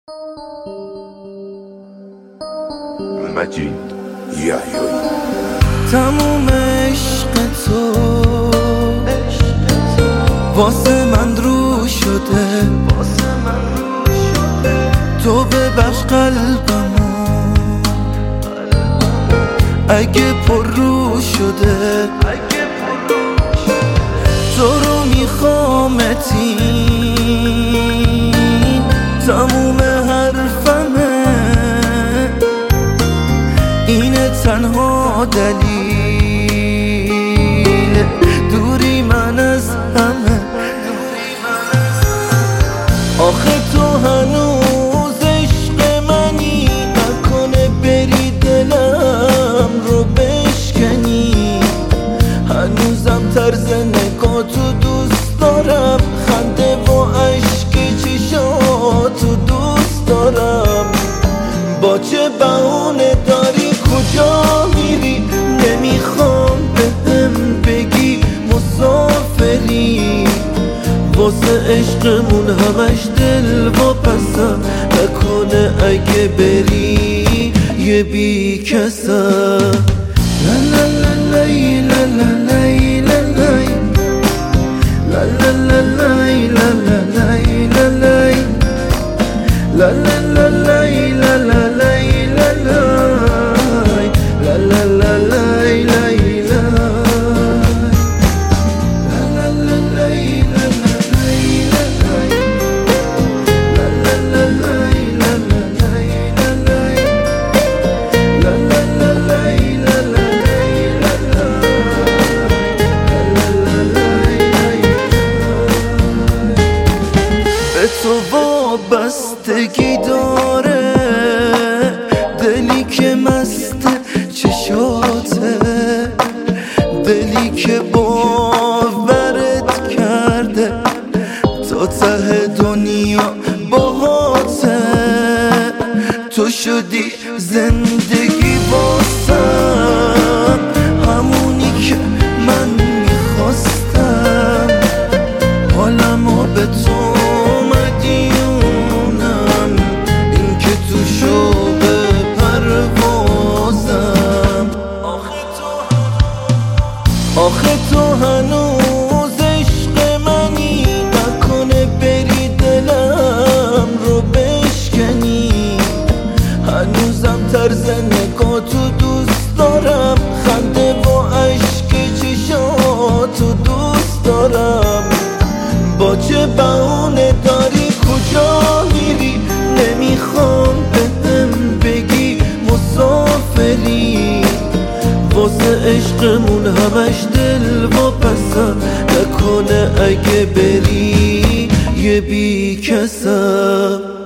مجید یحیایی. تموم عشق تو واسه من رو شده، تو ببخش قلبمو اگه پر رو شده. تو رو میخوامتین تموم حرفمه، اینه تنها دلیل دوری من از همه. آخه تو هنوز عشق منی، نکنه بری دلم رو بشکنی. هنوزم طرز نگاتو دوست دارم، خنده و عشق چشاتو دوست دارم. با چه بهونه داری کجا میری؟ نمیخوام بهم بگی مسافری. واسه عشقمون همش دل و پسم، نکنه اگه بری یه بی کسم. لا لا لا لای لا لا لای لا لای لا لا لا لای لا لا لای لا لای لا لا لا لای لا لا لای لا لای لا لا لا لای لای تو وابستگی داره، دلی که مست چشاته، دلی که باورت کرده تا ته دنیا باهاته. تو شدی زندگی واسم، همونی که من میخواستم. حالمو به تو آخه تو هنوز عشق منی، نکنه بری دلم رو بشکنی. هنوزم طرز نگاتو دوست دارم، خنده و عشق چشاتو دوست دارم. با چه بهونه داری کجا میری؟ نمیخوام بهم بگی مسافری. واسه عشقمون همش دل و پسم، نکنه اگه بری یه بی کسم.